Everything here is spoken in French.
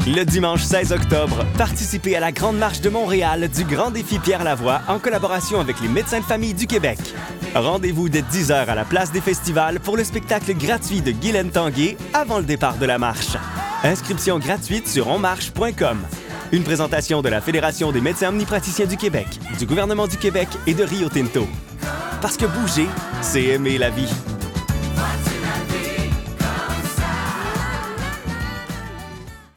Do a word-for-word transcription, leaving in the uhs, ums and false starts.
Le dimanche seize octobre, participez à la Grande Marche de Montréal du Grand Défi Pierre Lavoie en collaboration avec les médecins de famille du Québec. Rendez-vous dès dix heures à la place des festivals pour le spectacle gratuit de Guylaine Tanguay avant le départ de la marche. Inscription gratuite sur onmarche point com. Une présentation de la Fédération des médecins omnipraticiens du Québec, du gouvernement du Québec et de Rio Tinto. Parce que bouger, c'est aimer la vie.